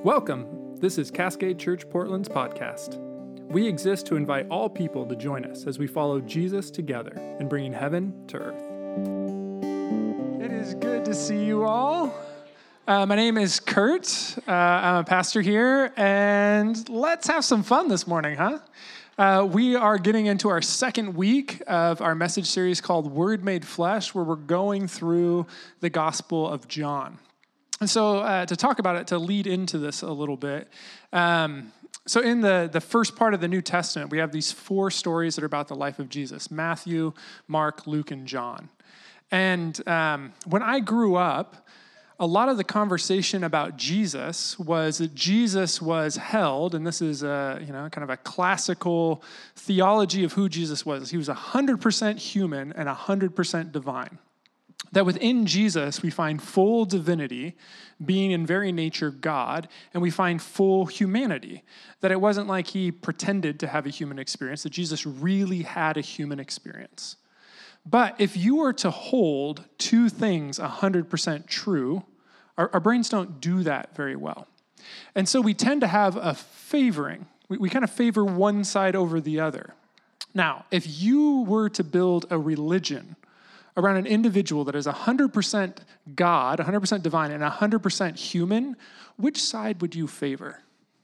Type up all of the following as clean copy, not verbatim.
Welcome. This is Cascade Church Portland's podcast. We exist to invite all people to join us as we follow Jesus together in bringing heaven to earth. It is good to see you all. My name is Kurt. I'm a pastor here, and let's have some fun this morning, huh? We are getting into our second week of our message series called Word Made Flesh, where we're going through the Gospel of John. And so to talk about it, to lead into this a little bit, so in the first part of the New Testament, we have these four stories that are about the life of Jesus: Matthew, Mark, Luke, and John. And when I grew up, a lot of the conversation about Jesus was that Jesus was held, and this is kind of a classical theology of who Jesus was. He was 100% human and 100% divine. That within Jesus, we find full divinity, being in very nature God, and we find full humanity. That it wasn't like he pretended to have a human experience, that Jesus really had a human experience. But if you were to hold two things 100% true, our brains don't do that very well. And so we tend to have a favoring. We kind of favor one side over the other. Now, if you were to build a religion around an individual that is 100% God, 100% divine, and 100% human, which side would you favor?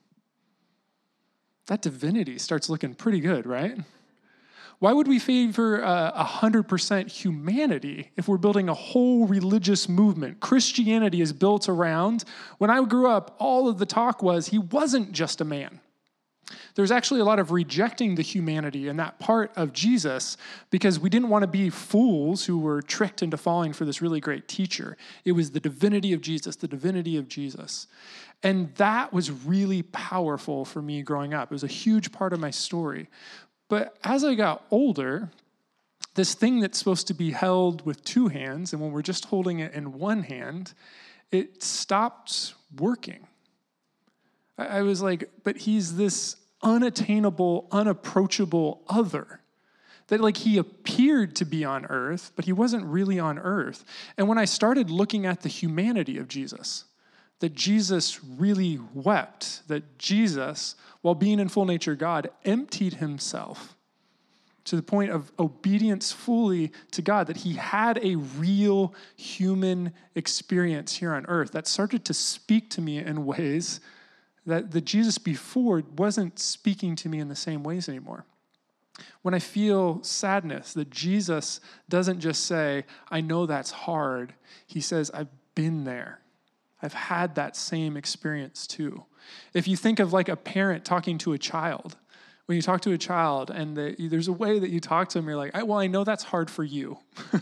That divinity starts looking pretty good, right? Why would we favor 100% humanity if we're building a whole religious movement? Christianity is built around, when I grew up, all of the talk was he wasn't just a man. There's actually a lot of rejecting the humanity in that part of Jesus because we didn't want to be fools who were tricked into falling for this really great teacher. It was the divinity of Jesus, the divinity of Jesus. And that was really powerful for me growing up. It was a huge part of my story. But as I got older, this thing that's supposed to be held with two hands, and when we're just holding it in one hand, it stopped working. I was like, but he's this unattainable, unapproachable other. That like he appeared to be on earth, but he wasn't really on earth. And when I started looking at the humanity of Jesus, that Jesus really wept, that Jesus, while being in full nature God, emptied himself to the point of obedience fully to God, that he had a real human experience here on earth that started to speak to me in ways that the Jesus before wasn't speaking to me in the same ways anymore. When I feel sadness, that Jesus doesn't just say, I know that's hard. He says, I've been there. I've had that same experience too. If you think of like a parent talking to a child, when you talk to a child and there's a way that you talk to them, you're like, I know that's hard for you.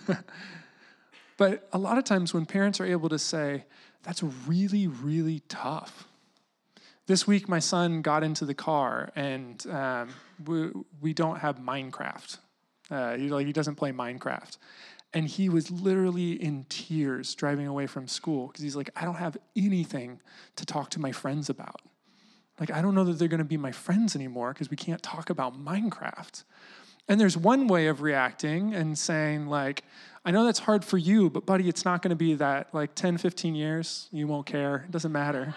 But a lot of times when parents are able to say, that's really, really tough. This week, my son got into the car, and we don't have Minecraft. He doesn't play Minecraft. And he was literally in tears driving away from school because he's like, I don't have anything to talk to my friends about. Like, I don't know that they're going to be my friends anymore because we can't talk about Minecraft. And there's one way of reacting and saying, like, I know that's hard for you, but buddy, it's not going to be that, like, 10, 15 years. You won't care. It doesn't matter.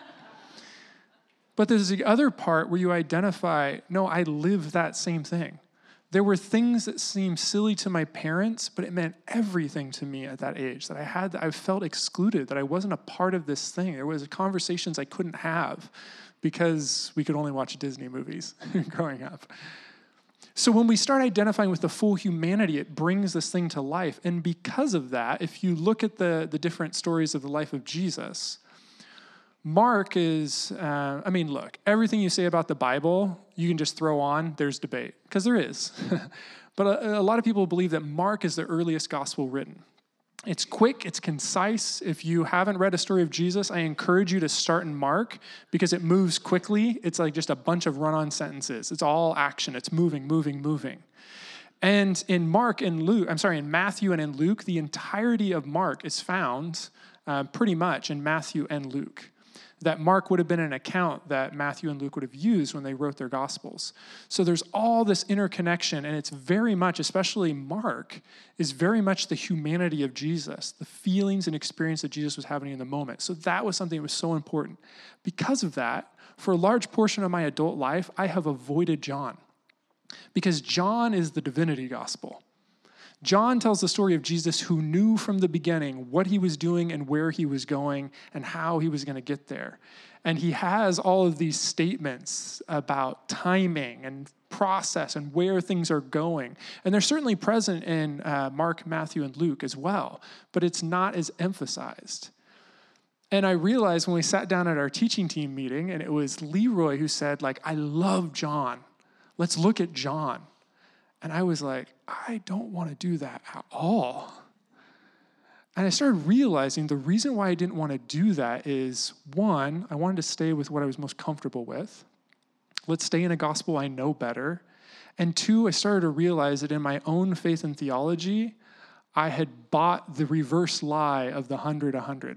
But there's the other part where you identify, no, I live that same thing. There were things that seemed silly to my parents, but it meant everything to me at that age, that I felt excluded, that I wasn't a part of this thing. There was conversations I couldn't have because we could only watch Disney movies growing up. So when we start identifying with the full humanity, it brings this thing to life. And because of that, if you look at the different stories of the life of Jesus, Mark is, look, everything you say about the Bible, you can just throw on, there's debate, because there is. But a lot of people believe that Mark is the earliest gospel written. It's quick, it's concise. If you haven't read a story of Jesus, I encourage you to start in Mark because it moves quickly. It's like just a bunch of run-on sentences. It's all action. It's moving, moving, moving. And in Matthew and in Luke, the entirety of Mark is found pretty much in Matthew and Luke. that Mark would have been an account that Matthew and Luke would have used when they wrote their Gospels. So there's all this interconnection, and it's very much, especially Mark, is very much the humanity of Jesus, the feelings and experience that Jesus was having in the moment. So that was something that was so important. Because of that, for a large portion of my adult life, I have avoided John, because John is the divinity gospel. John tells the story of Jesus who knew from the beginning what he was doing and where he was going and how he was going to get there. And he has all of these statements about timing and process and where things are going. And they're certainly present in Mark, Matthew, and Luke as well, but it's not as emphasized. And I realized when we sat down at our teaching team meeting, and it was Leroy who said, I love John. Let's look at John. And I was like, I don't want to do that at all. And I started realizing the reason why I didn't want to do that is, one, I wanted to stay with what I was most comfortable with. Let's stay in a gospel I know better. And two, I started to realize that in my own faith and theology, I had bought the reverse lie of the 100-100.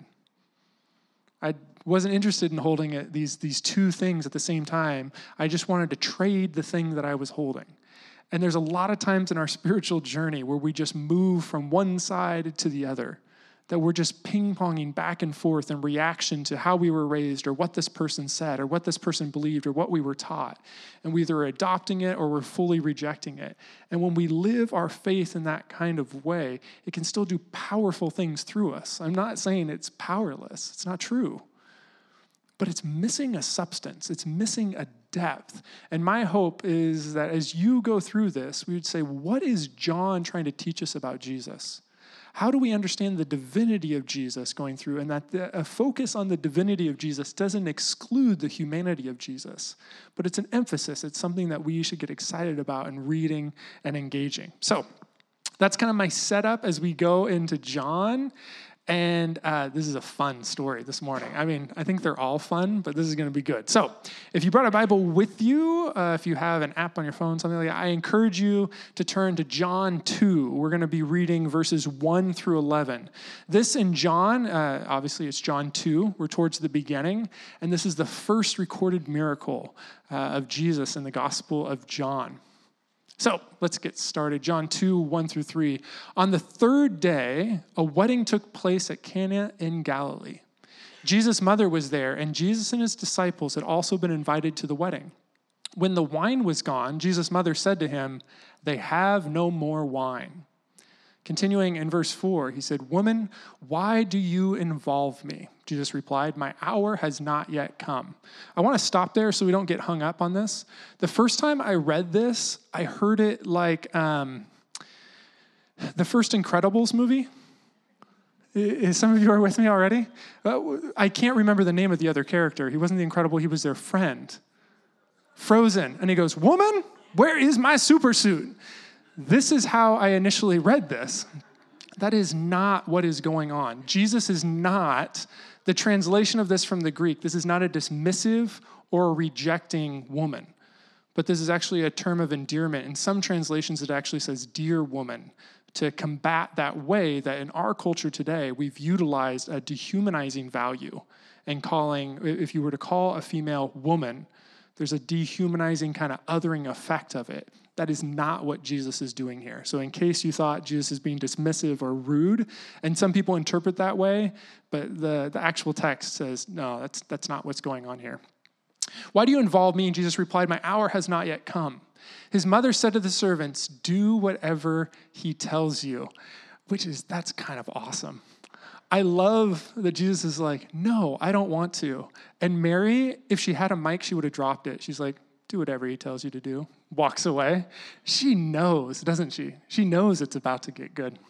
I wasn't interested in holding these two things at the same time. I just wanted to trade the thing that I was holding. And there's a lot of times in our spiritual journey where we just move from one side to the other, that we're just ping-ponging back and forth in reaction to how we were raised or what this person said or what this person believed or what we were taught. And we either are adopting it or we're fully rejecting it. And when we live our faith in that kind of way, it can still do powerful things through us. I'm not saying it's powerless. It's not true. But it's missing a substance. It's missing a depth. And my hope is that as you go through this, we would say, what is John trying to teach us about Jesus? How do we understand the divinity of Jesus going through? And that a focus on the divinity of Jesus doesn't exclude the humanity of Jesus, but it's an emphasis. It's something that we should get excited about in reading and engaging. So that's kind of my setup as we go into John. And this is a fun story this morning. I mean, I think they're all fun, but this is going to be good. So if you brought a Bible with you, if you have an app on your phone, something like that, I encourage you to turn to John 2. We're going to be reading verses 1 through 11. This in John, obviously it's John 2. We're towards the beginning. And this is the first recorded miracle of Jesus in the Gospel of John. So let's get started. John 2, 1 through 3. On the third day, a wedding took place at Cana in Galilee. Jesus' mother was there, and Jesus and his disciples had also been invited to the wedding. When the wine was gone, Jesus' mother said to him, "They have no more wine." Continuing in verse 4, he said, "Woman, why do you involve me?" Jesus replied, "My hour has not yet come." I want to stop there so we don't get hung up on this. The first time I read this, I heard it like the first Incredibles movie. Some of you are with me already? I can't remember the name of the other character. He wasn't the Incredible, he was their friend. Frozen. And he goes, "Woman, where is my super suit?" This is how I initially read this. That is not what is going on. Jesus is not, the translation of this from the Greek, this is not a dismissive or a rejecting woman, but this is actually a term of endearment. In some translations, it actually says dear woman, to combat that way that in our culture today, we've utilized a dehumanizing value and calling, if you were to call a female woman, there's a dehumanizing kind of othering effect of it. That is not what Jesus is doing here. So in case you thought Jesus is being dismissive or rude, and some people interpret that way, but the actual text says, no, that's not what's going on here. "Why do you involve me?" And Jesus replied, "My hour has not yet come." His mother said to the servants, "Do whatever he tells you," that's kind of awesome. I love that Jesus is like, "No, I don't want to." And Mary, if she had a mic, she would have dropped it. She's like, "Do whatever he tells you to do." Walks away. She knows, doesn't she? She knows it's about to get good.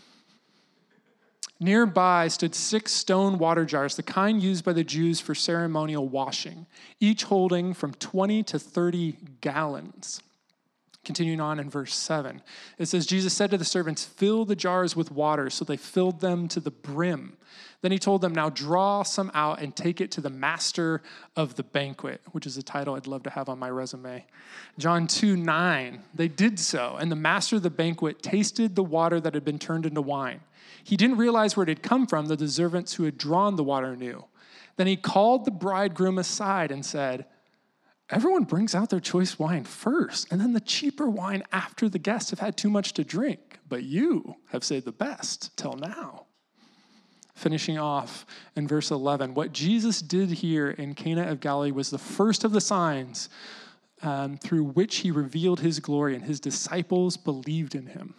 Nearby stood 6 stone water jars, the kind used by the Jews for ceremonial washing, each holding from 20 to 30 gallons. Continuing on in verse 7, it says, Jesus said to the servants, "Fill the jars with water." So they filled them to the brim. Then he told them, "Now draw some out and take it to the master of the banquet," which is a title I'd love to have on my resume. John 2:9, they did so, and the master of the banquet tasted the water that had been turned into wine. He didn't realize where it had come from, though the servants who had drawn the water knew. Then he called the bridegroom aside and said, everyone brings out their choice wine first, and then the cheaper wine after the guests have had too much to drink. But you have saved the best till now. Finishing off in verse 11, what Jesus did here in Cana of Galilee was the first of the signs through which he revealed his glory, and his disciples believed in him.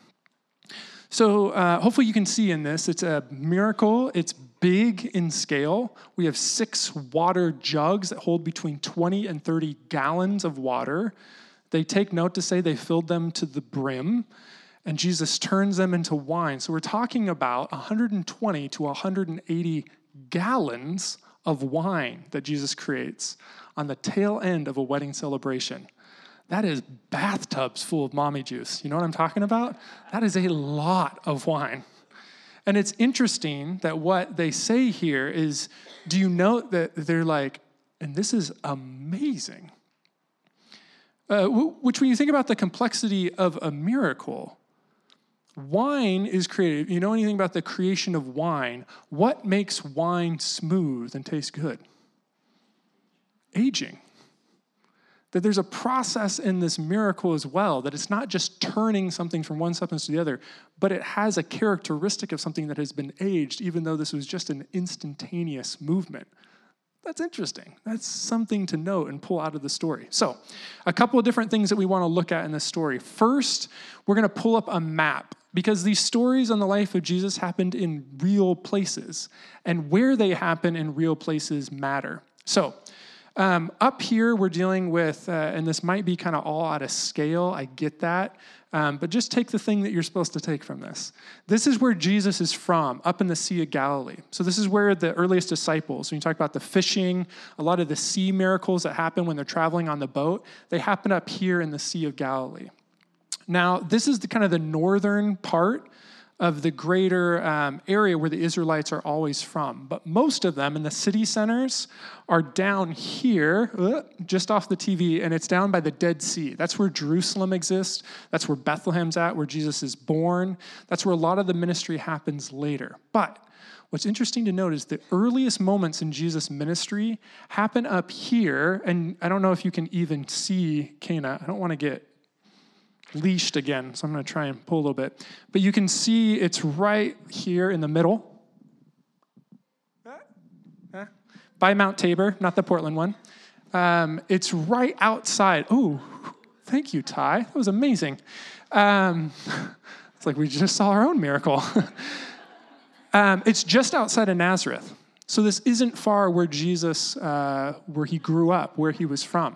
So hopefully you can see in this, it's a miracle. It's big in scale. We have 6 water jugs that hold between 20 and 30 gallons of water. They take note to say they filled them to the brim, and Jesus turns them into wine. So we're talking about 120 to 180 gallons of wine that Jesus creates on the tail end of a wedding celebration. That is bathtubs full of mommy juice. You know what I'm talking about? That is a lot of wine. And it's interesting that what they say here is, do you note that they're like, and this is amazing. Which when you think about the complexity of a miracle, wine is created. You know anything about the creation of wine? What makes wine smooth and taste good? Aging. That there's a process in this miracle as well, that it's not just turning something from one substance to the other, but it has a characteristic of something that has been aged, even though this was just an instantaneous movement. That's interesting. That's something to note and pull out of the story. So, a couple of different things that we want to look at in this story. First, we're going to pull up a map, because these stories on the life of Jesus happened in real places, and where they happen in real places matter. So, up here, we're dealing with, and this might be kind of all out of scale, I get that, but just take the thing that you're supposed to take from this. This is where Jesus is from, up in the Sea of Galilee. So this is where the earliest disciples, when you talk about the fishing, a lot of the sea miracles that happen when they're traveling on the boat, they happen up here in the Sea of Galilee. Now, this is the kind of the northern part of the greater area where the Israelites are always from. But most of them in the city centers are down here, just off the TV, and it's down by the Dead Sea. That's where Jerusalem exists. That's where Bethlehem's at, where Jesus is born. That's where a lot of the ministry happens later. But what's interesting to note is the earliest moments in Jesus' ministry happen up here, and I don't know if you can even see Cana. I don't want to get leashed again, so I'm going to try and pull a little bit. But you can see it's right here in the middle. By Mount Tabor, not the Portland one. It's right outside. Oh, thank you, Ty. That was amazing. It's like we just saw our own miracle. It's just outside of Nazareth. So this isn't far where Jesus, where he grew up, where he was from.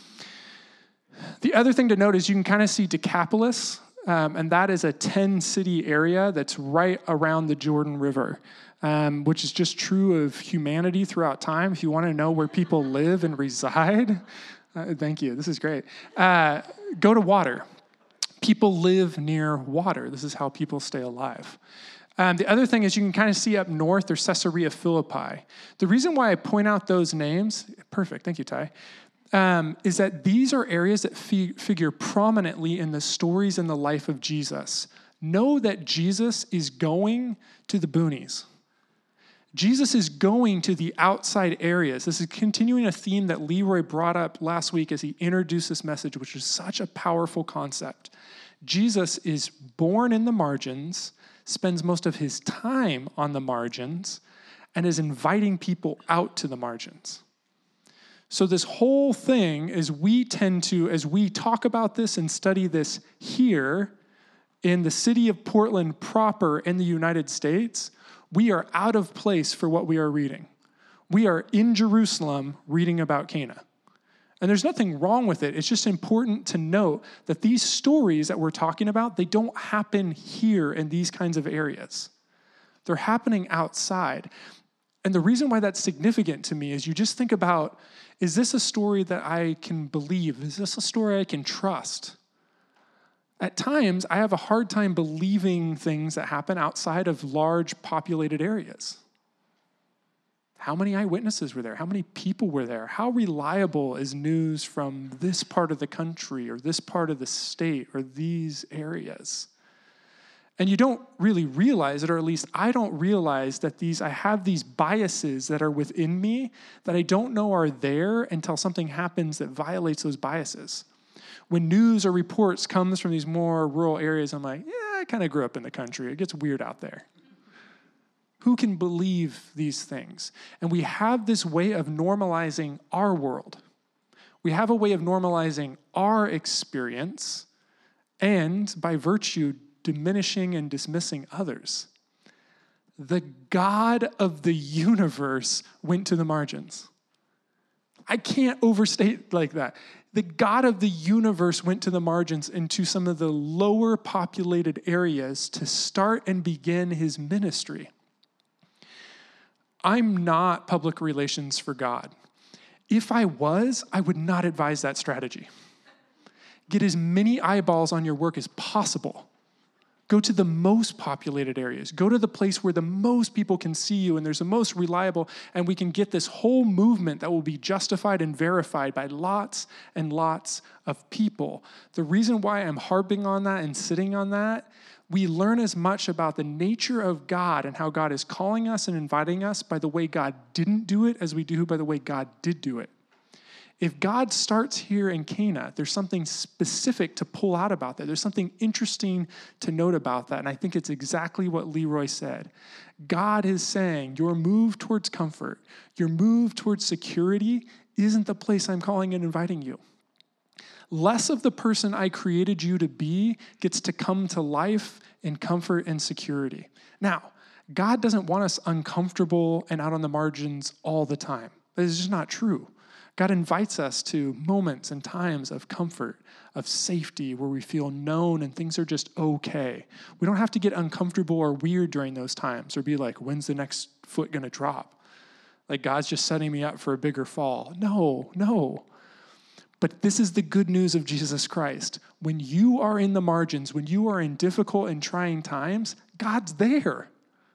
The other thing to note is you can kind of see Decapolis, and that is a 10-city area that's right around the Jordan River, which is just true of humanity throughout time. If you want to know where people live and reside, thank you, this is great. Go to water. People live near water. This is how people stay alive. The other thing is you can kind of see up north, there's Caesarea Philippi. The reason why I point out those names, perfect, thank you, Ty, is that these are areas that figure prominently in the stories in the life of Jesus. Know that Jesus is going to the boonies. Jesus is going to the outside areas. This is continuing a theme that Leroy brought up last week as he introduced this message, which is such a powerful concept. Jesus is born in the margins, spends most of his time on the margins, and is inviting people out to the margins. So this whole thing is as we talk about this and study this here in the city of Portland proper in the United States, we are out of place for what we are reading. We are in Jerusalem reading about Cana. And there's nothing wrong with it. It's just important to note that these stories that we're talking about, they don't happen here in these kinds of areas. They're happening outside. And the reason why that's significant to me is you just think about, is this a story that I can believe? Is this a story I can trust? At times, I have a hard time believing things that happen outside of large populated areas. How many eyewitnesses were there? How many people were there? How reliable is news from this part of the country or this part of the state or these areas? And you don't really realize it, or at least I don't realize that I have these biases that are within me that I don't know are there until something happens that violates those biases. When news or reports comes from these more rural areas, I'm like, yeah, I kind of grew up in the country. It gets weird out there. Who can believe these things? And we have this way of normalizing our world. We have a way of normalizing our experience and, by virtue, diminishing and dismissing others. The God of the universe went to the margins. I can't overstate like that. The God of the universe went to the margins into some of the lower populated areas to start and begin his ministry. I'm not public relations for God. If I was, I would not advise that strategy. Get as many eyeballs on your work as possible. Go to the most populated areas. Go to the place where the most people can see you and there's the most reliable, and we can get this whole movement that will be justified and verified by lots and lots of people. The reason why I'm harping on that and sitting on that, we learn as much about the nature of God and how God is calling us and inviting us by the way God didn't do it as we do by the way God did do it. If God starts here in Cana, there's something specific to pull out about that. There's something interesting to note about that. And I think it's exactly what Leroy said. God is saying, your move towards comfort, your move towards security isn't the place I'm calling and inviting you. Less of the person I created you to be gets to come to life in comfort and security. Now, God doesn't want us uncomfortable and out on the margins all the time. That is just not true. God invites us to moments and times of comfort, of safety, where we feel known and things are just okay. We don't have to get uncomfortable or weird during those times or be like, when's the next foot going to drop? Like God's just setting me up for a bigger fall. No. But this is the good news of Jesus Christ. When you are in the margins, when you are in difficult and trying times, God's there.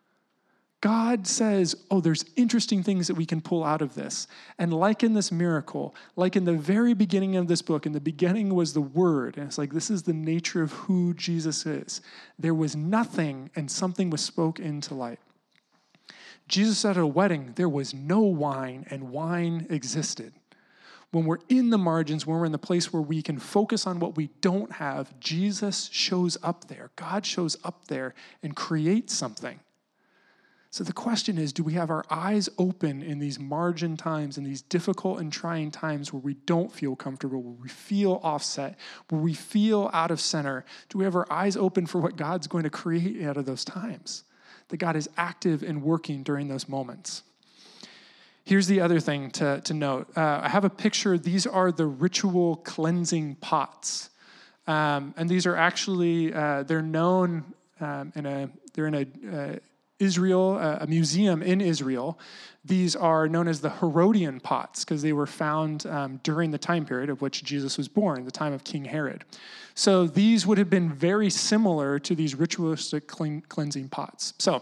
God says, there's interesting things that we can pull out of this. And like in this miracle, like in the very beginning of this book, in the beginning was the Word. And it's like, this is the nature of who Jesus is. There was nothing and something was spoke into light. Jesus at a wedding, there was no wine and wine existed. When we're in the margins, when we're in the place where we can focus on what we don't have, Jesus shows up there. God shows up there and creates something. So the question is, do we have our eyes open in these margin times, in these difficult and trying times where we don't feel comfortable, where we feel offset, where we feel out of center? Do we have our eyes open for what God's going to create out of those times? That God is active and working during those moments. Here's the other thing to note. I have a picture. These are the ritual cleansing pots. And these are actually, they're known they're in a Israel, a museum in Israel. These are known as the Herodian pots because they were found during the time period of which Jesus was born, the time of King Herod. So these would have been very similar to these ritualistic cleansing pots. So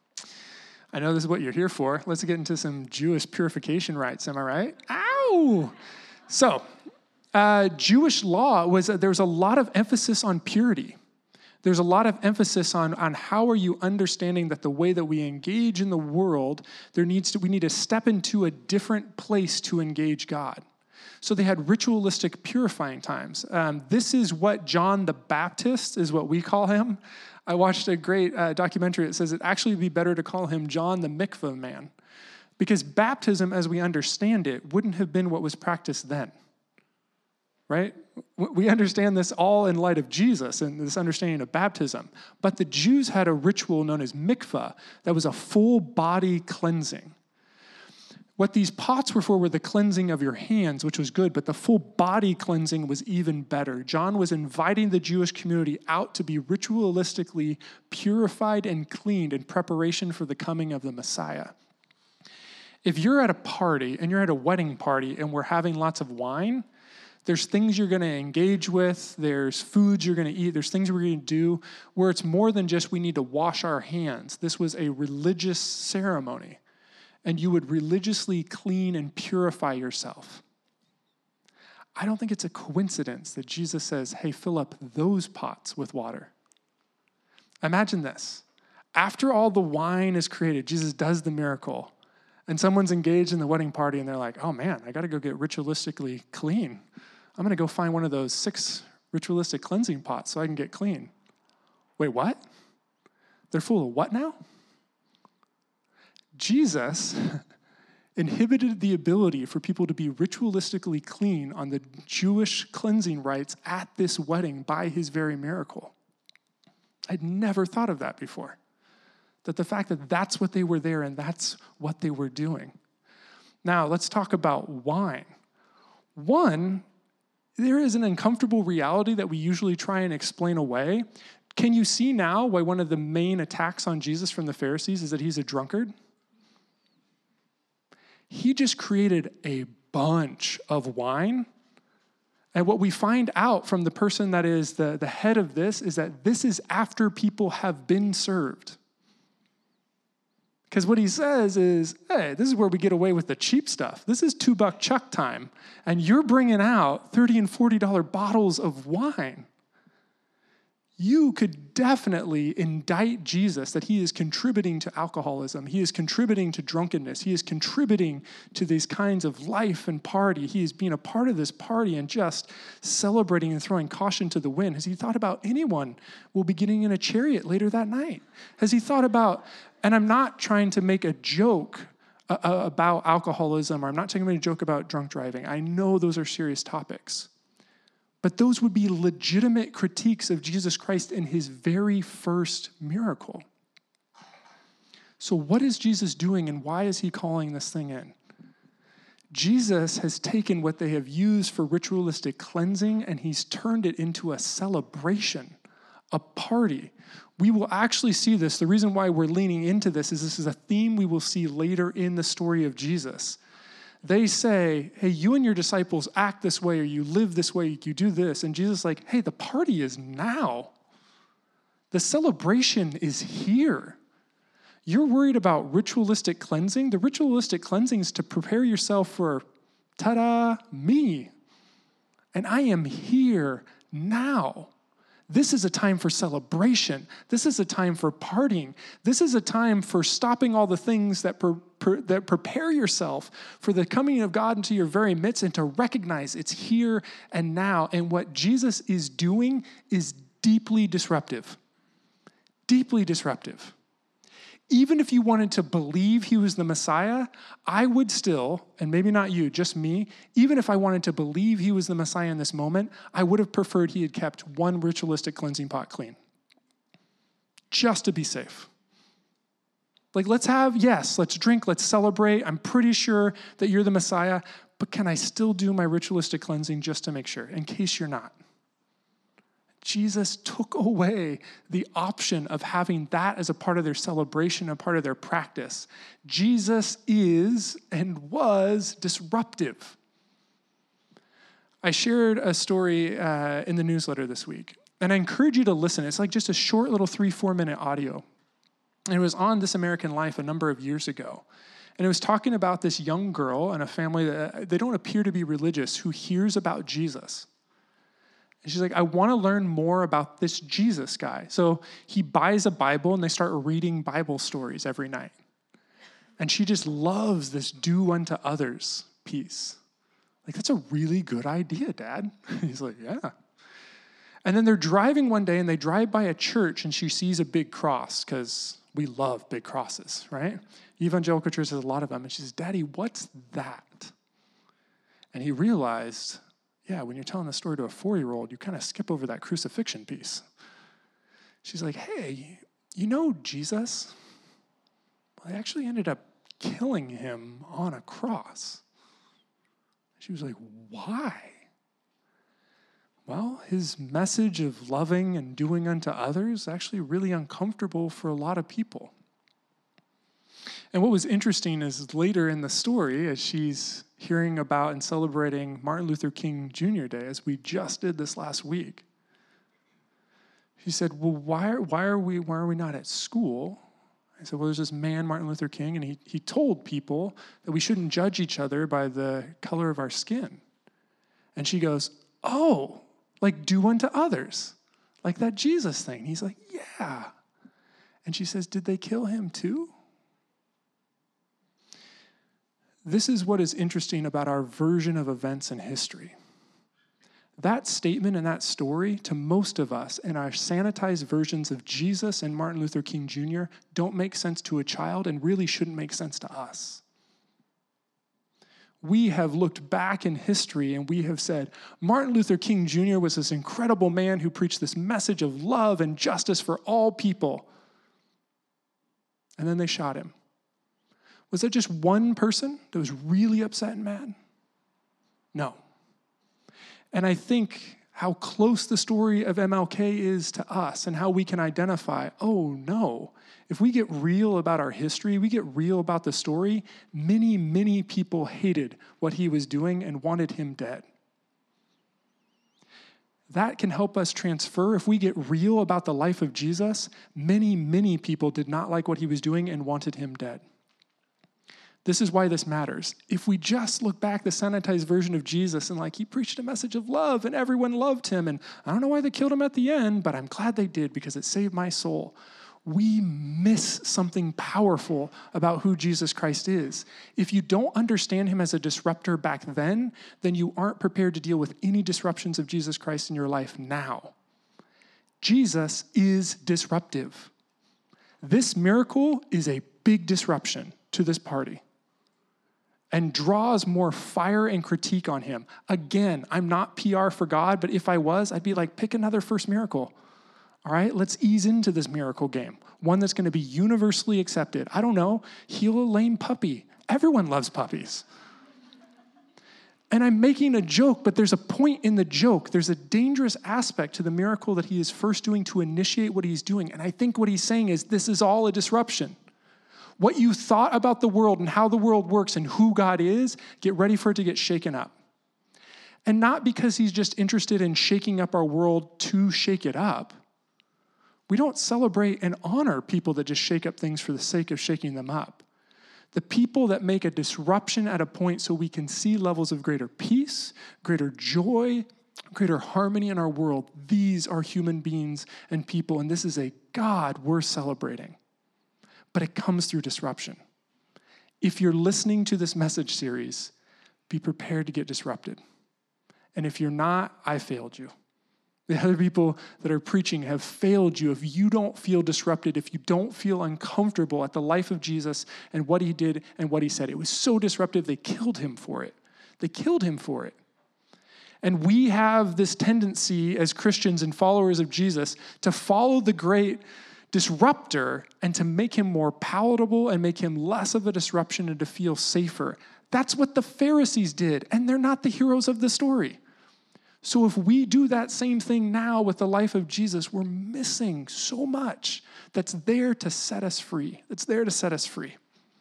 I know this is what you're here for. Let's get into some Jewish purification rites. Am I right? Ow! So Jewish law was that there was a lot of emphasis on purity. There's a lot of emphasis on how are you understanding that the way that we engage in the world, we need to step into a different place to engage God. So they had ritualistic purifying times. This is what John the Baptist is what we call him. I watched a great documentary that says it'd actually be better to call him John the Mikvah man, because baptism, as we understand it, wouldn't have been what was practiced then. Right? We understand this all in light of Jesus and this understanding of baptism. But the Jews had a ritual known as mikvah that was a full body cleansing. What these pots were for were the cleansing of your hands, which was good, but the full body cleansing was even better. John was inviting the Jewish community out to be ritualistically purified and cleaned in preparation for the coming of the Messiah. If you're at a party and you're at a wedding party and we're having lots of wine, there's things you're going to engage with, there's foods you're going to eat, there's things we're going to do where it's more than just we need to wash our hands. This was a religious ceremony, and you would religiously clean and purify yourself. I don't think it's a coincidence that Jesus says, hey, fill up those pots with water. Imagine this. After all the wine is created, Jesus does the miracle, and someone's engaged in the wedding party, and they're like, oh man, I got to go get ritualistically clean. I'm going to go find one of those 6 ritualistic cleansing pots so I can get clean. Wait, what? They're full of what now? Jesus inhibited the ability for people to be ritualistically clean on the Jewish cleansing rites at this wedding by his very miracle. I'd never thought of that before. That the fact that that's what they were there and that's what they were doing. Now, let's talk about wine. One, there is an uncomfortable reality that we usually try and explain away. Can you see now why one of the main attacks on Jesus from the Pharisees is that he's a drunkard? He just created a bunch of wine. And what we find out from the person that is the head of this is that this is after people have been served. Because what he says is, hey, this is where we get away with the cheap stuff. This is $2 Chuck time, and you're bringing out $30 and $40 bottles of wine. You could definitely indict Jesus that he is contributing to alcoholism. He is contributing to drunkenness. He is contributing to these kinds of life and party. He is being a part of this party and just celebrating and throwing caution to the wind. Has he thought about anyone will be getting in a chariot later that night? Has he thought about, and I'm not trying to make a joke about alcoholism, or I'm not taking a joke about drunk driving. I know those are serious topics. But those would be legitimate critiques of Jesus Christ in his very first miracle. So what is Jesus doing, and why is he calling this thing in? Jesus has taken what they have used for ritualistic cleansing, and he's turned it into a celebration, a party. We will actually see this. The reason why we're leaning into this is a theme we will see later in the story of Jesus. They say, hey, you and your disciples act this way, or you live this way, you do this. And Jesus is like, hey, the party is now. The celebration is here. You're worried about ritualistic cleansing. The ritualistic cleansing is to prepare yourself for, ta-da, me. And I am here now. This is a time for celebration. This is a time for partying. This is a time for stopping all the things that prepare yourself for the coming of God into your very midst, and to recognize it's here and now. And what Jesus is doing is deeply disruptive. Deeply disruptive. Even if you wanted to believe he was the Messiah, I would still, and maybe not you, just me, even if I wanted to believe he was the Messiah in this moment, I would have preferred he had kept one ritualistic cleansing pot clean. Just to be safe. Like, let's drink, let's celebrate. I'm pretty sure that you're the Messiah, but can I still do my ritualistic cleansing just to make sure, in case you're not? Jesus took away the option of having that as a part of their celebration, a part of their practice. Jesus is and was disruptive. I shared a story in the newsletter this week, and I encourage you to listen. It's like just a short little 3-4 minute audio. And it was on This American Life a number of years ago. And it was talking about this young girl and a family that they don't appear to be religious, who hears about Jesus. And she's like, I want to learn more about this Jesus guy. So he buys a Bible, and they start reading Bible stories every night. And she just loves this do unto others piece. Like, that's a really good idea, Dad. He's like, yeah. And then they're driving one day, and they drive by a church, and she sees a big cross, because we love big crosses, right? Evangelical church has a lot of them. And she says, Daddy, what's that? And he realized, yeah, when you're telling the story to a 4-year-old, you kind of skip over that crucifixion piece. She's like, hey, you know Jesus? Well, they actually ended up killing him on a cross. She was like, why? Well, his message of loving and doing unto others is actually really uncomfortable for a lot of people. And what was interesting is later in the story, as she's hearing about and celebrating Martin Luther King Jr. Day, as we just did this last week, she said, well, why are we not at school? I said, well, there's this man, Martin Luther King, and he told people that we shouldn't judge each other by the color of our skin. And she goes, oh, like do unto others, like that Jesus thing. He's like, yeah. And she says, did they kill him too? This is what is interesting about our version of events in history. That statement and that story, to most of us, in our sanitized versions of Jesus and Martin Luther King Jr., don't make sense to a child and really shouldn't make sense to us. We have looked back in history and we have said, Martin Luther King Jr. was this incredible man who preached this message of love and justice for all people. And then they shot him. Was that just one person that was really upset and mad? No. And I think how close the story of MLK is to us and how we can identify, oh no, if we get real about our history, we get real about the story, many, many people hated what he was doing and wanted him dead. That can help us transfer. If we get real about the life of Jesus, many, many people did not like what he was doing and wanted him dead. This is why this matters. If we just look back the sanitized version of Jesus and he preached a message of love and everyone loved him, and I don't know why they killed him at the end, but I'm glad they did because it saved my soul. We miss something powerful about who Jesus Christ is. If you don't understand him as a disruptor back then you aren't prepared to deal with any disruptions of Jesus Christ in your life now. Jesus is disruptive. This miracle is a big disruption to this party and draws more fire and critique on him. Again, I'm not PR for God, but if I was, I'd be pick another first miracle. All right, let's ease into this miracle game. One that's going to be universally accepted. I don't know, heal a lame puppy. Everyone loves puppies. And I'm making a joke, but there's a point in the joke. There's a dangerous aspect to the miracle that he is first doing to initiate what he's doing. And I think what he's saying is this is all a disruption. What you thought about the world and how the world works and who God is, get ready for it to get shaken up. And not because he's just interested in shaking up our world to shake it up. We don't celebrate and honor people that just shake up things for the sake of shaking them up. The people that make a disruption at a point so we can see levels of greater peace, greater joy, greater harmony in our world, these are human beings and people, and this is a God worth celebrating. But it comes through disruption. If you're listening to this message series, be prepared to get disrupted. And if you're not, I failed you. The other people that are preaching have failed you. If you don't feel disrupted, if you don't feel uncomfortable at the life of Jesus and what he did and what he said, it was so disruptive, they killed him for it. They killed him for it. And we have this tendency as Christians and followers of Jesus to follow the great disruptor and to make him more palatable and make him less of a disruption and to feel safer. That's what the Pharisees did, and they're not the heroes of the story. So if we do that same thing now with the life of Jesus, we're missing so much that's there to set us free. That's there to set us free.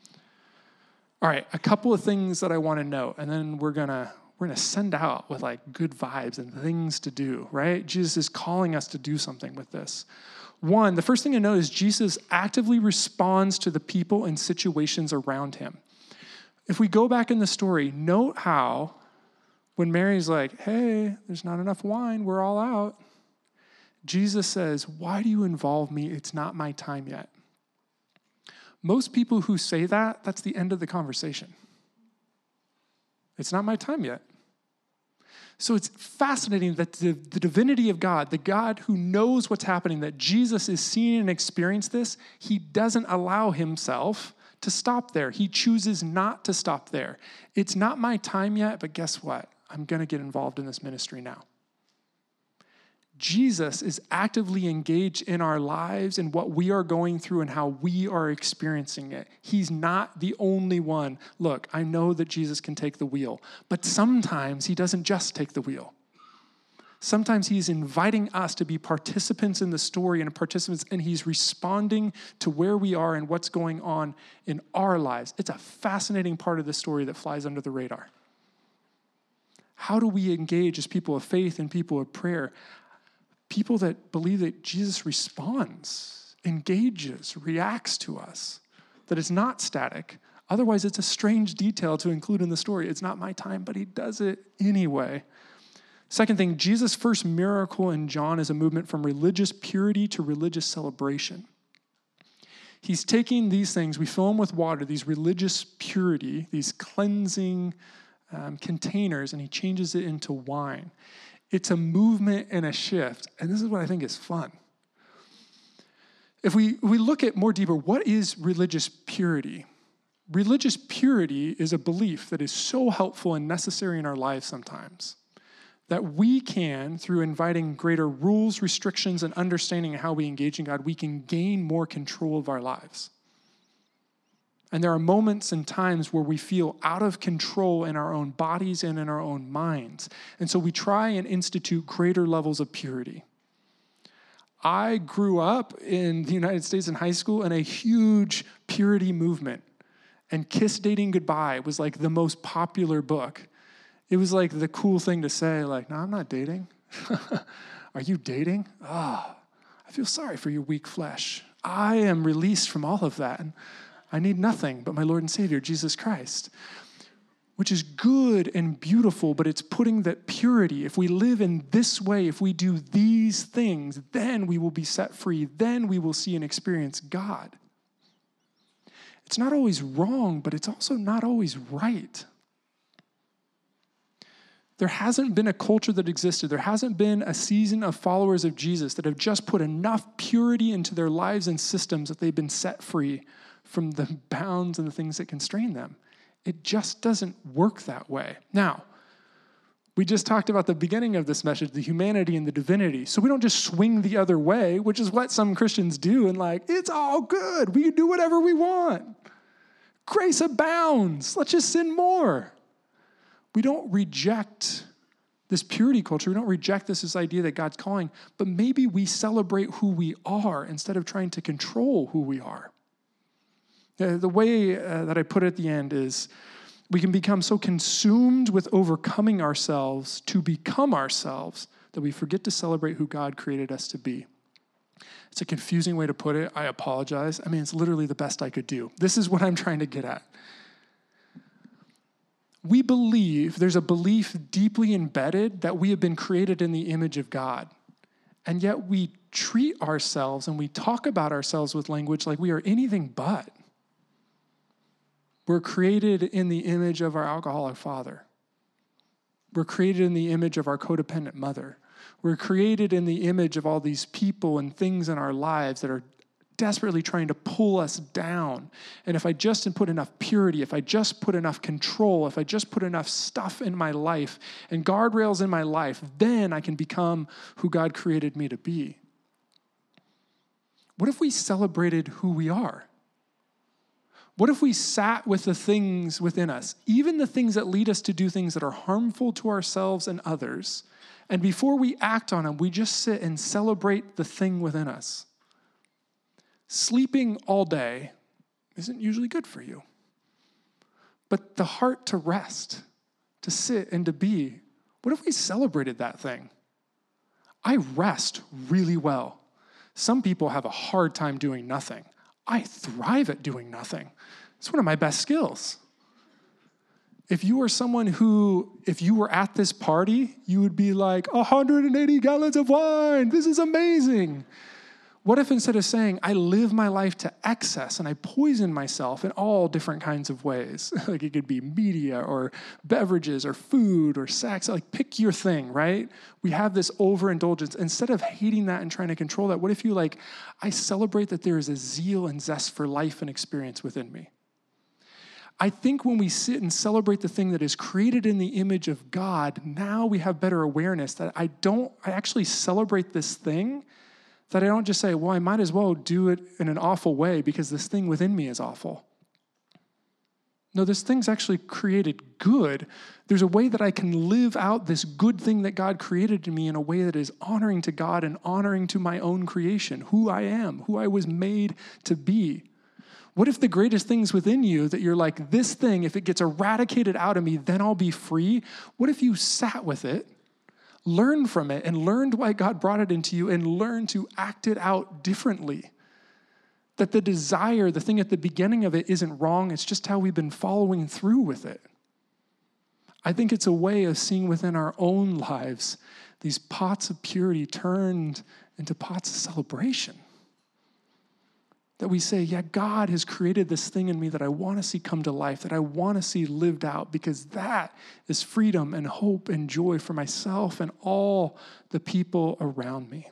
All right, a couple of things that I want to note, and then we're gonna send out with good vibes and things to do, right? Jesus is calling us to do something with this. One, the first thing to note is Jesus actively responds to the people and situations around him. If we go back in the story, note how when Mary's like, hey, there's not enough wine, we're all out. Jesus says, why do you involve me? It's not my time yet. Most people who say that, that's the end of the conversation. It's not my time yet. So it's fascinating that the divinity of God, the God who knows what's happening, that Jesus is seeing and experiencing this, he doesn't allow himself to stop there. He chooses not to stop there. It's not my time yet, but guess what? I'm going to get involved in this ministry now. Jesus is actively engaged in our lives and what we are going through and how we are experiencing it. He's not the only one. Look, I know that Jesus can take the wheel, but sometimes he doesn't just take the wheel. Sometimes he's inviting us to be participants in the story and he's responding to where we are and what's going on in our lives. It's a fascinating part of the story that flies under the radar. How do we engage as people of faith and people of prayer? People that believe that Jesus responds, engages, reacts to us, that it's not static. Otherwise, it's a strange detail to include in the story. It's not my time, but he does it anyway. Second thing, Jesus' first miracle in John is a movement from religious purity to religious celebration. He's taking these things, we fill them with water, these religious purity, these cleansing containers, and he changes it into wine. It's a movement and a shift, and this is what I think is fun. If we look at more deeper, what is religious purity? Religious purity is a belief that is so helpful and necessary in our lives sometimes that we can, through inviting greater rules, restrictions, and understanding of how we engage in God, we can gain more control of our lives. And there are moments and times where we feel out of control in our own bodies and in our own minds. And so we try and institute greater levels of purity. I grew up in the United States in high school in a huge purity movement. And Kiss Dating Goodbye was like the most popular book. It was like the cool thing to say, like, no, I'm not dating. Are you dating? I feel sorry for your weak flesh. I am released from all of that. And I need nothing but my Lord and Savior, Jesus Christ. Which is good and beautiful, but it's putting that purity. If we live in this way, if we do these things, then we will be set free. Then we will see and experience God. It's not always wrong, but it's also not always right. There hasn't been a culture that existed. There hasn't been a season of followers of Jesus that have just put enough purity into their lives and systems that they've been set free from the bounds and the things that constrain them. It just doesn't work that way. Now, we just talked about the beginning of this message, the humanity and the divinity. So we don't just swing the other way, which is what some Christians do, and like, it's all good. We can do whatever we want. Grace abounds. Let's just sin more. We don't reject this purity culture. We don't reject this idea that God's calling, but maybe we celebrate who we are instead of trying to control who we are. The way that I put it at the end is we can become so consumed with overcoming ourselves to become ourselves that we forget to celebrate who God created us to be. It's a confusing way to put it. I apologize. I mean, it's literally the best I could do. This is what I'm trying to get at. We believe, there's a belief deeply embedded that we have been created in the image of God. And yet we treat ourselves and we talk about ourselves with language like we are anything but. We're created in the image of our alcoholic father. We're created in the image of our codependent mother. We're created in the image of all these people and things in our lives that are desperately trying to pull us down. And if I just put enough purity, if I just put enough control, if I just put enough stuff in my life and guardrails in my life, then I can become who God created me to be. What if we celebrated who we are? What if we sat with the things within us, even the things that lead us to do things that are harmful to ourselves and others, and before we act on them, we just sit and celebrate the thing within us? Sleeping all day isn't usually good for you. But the heart to rest, to sit and to be, what if we celebrated that thing? I rest really well. Some people have a hard time doing nothing. I thrive at doing nothing. It's one of my best skills. If you are someone who, if you were at this party, you would be like, 180 gallons of wine, this is amazing. What if instead of saying, I live my life to excess and I poison myself in all different kinds of ways, like it could be media or beverages or food or sex, like pick your thing, right? We have this overindulgence. Instead of hating that and trying to control that, what if you like, I celebrate that there is a zeal and zest for life and experience within me? I think when we sit and celebrate the thing that is created in the image of God, now we have better awareness that I actually celebrate this thing, that I don't just say, well, I might as well do it in an awful way because this thing within me is awful. No, this thing's actually created good. There's a way that I can live out this good thing that God created in me in a way that is honoring to God and honoring to my own creation, who I am, who I was made to be. What if the greatest things within you that you're like, this thing, if it gets eradicated out of me, then I'll be free? What if you sat with it, learned from it, and learned why God brought it into you and learned to act it out differently? That the desire, the thing at the beginning of it isn't wrong. It's just how we've been following through with it. I think it's a way of seeing within our own lives these pots of purity turned into pots of celebration. That we say, yeah, God has created this thing in me that I want to see come to life, that I want to see lived out, because that is freedom and hope and joy for myself and all the people around me.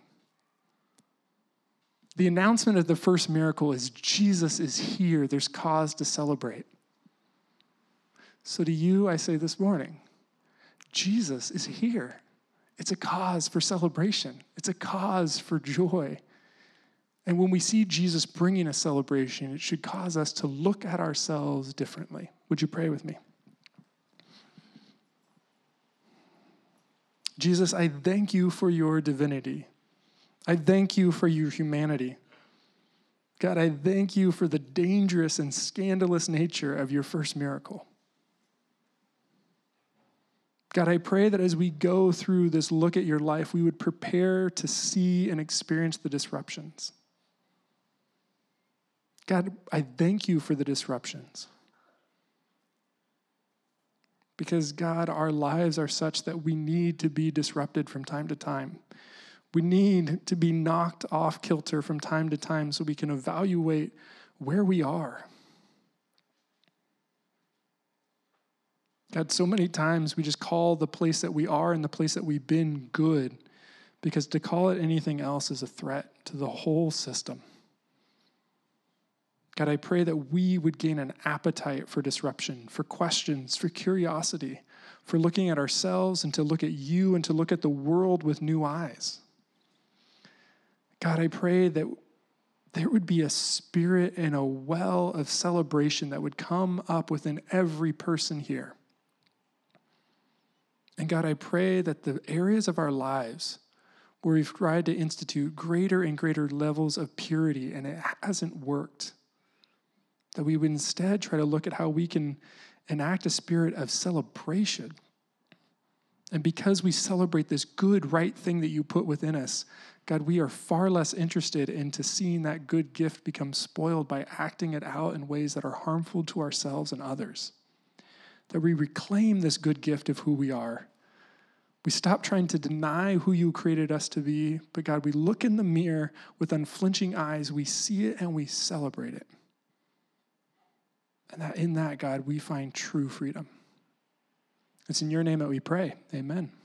The announcement of the first miracle is Jesus is here. There's cause to celebrate. So to you, I say this morning, Jesus is here. It's a cause for celebration. It's a cause for joy. And when we see Jesus bringing a celebration, it should cause us to look at ourselves differently. Would you pray with me? Jesus, I thank you for your divinity. I thank you for your humanity. God, I thank you for the dangerous and scandalous nature of your first miracle. God, I pray that as we go through this look at your life, we would prepare to see and experience the disruptions. God, I thank you for the disruptions. Because, God, our lives are such that we need to be disrupted from time to time. We need to be knocked off kilter from time to time so we can evaluate where we are. God, so many times we just call the place that we are and the place that we've been good, because to call it anything else is a threat to the whole system. God, I pray that we would gain an appetite for disruption, for questions, for curiosity, for looking at ourselves and to look at you and to look at the world with new eyes. God, I pray that there would be a spirit and a well of celebration that would come up within every person here. And God, I pray that the areas of our lives where we've tried to institute greater and greater levels of purity and it hasn't worked, that we would instead try to look at how we can enact a spirit of celebration. And because we celebrate this good, right thing that you put within us, God, we are far less interested into seeing that good gift become spoiled by acting it out in ways that are harmful to ourselves and others. That we reclaim this good gift of who we are. We stop trying to deny who you created us to be, but God, we look in the mirror with unflinching eyes, we see it and we celebrate it. And that in that, God, we find true freedom. It's in your name that we pray. Amen.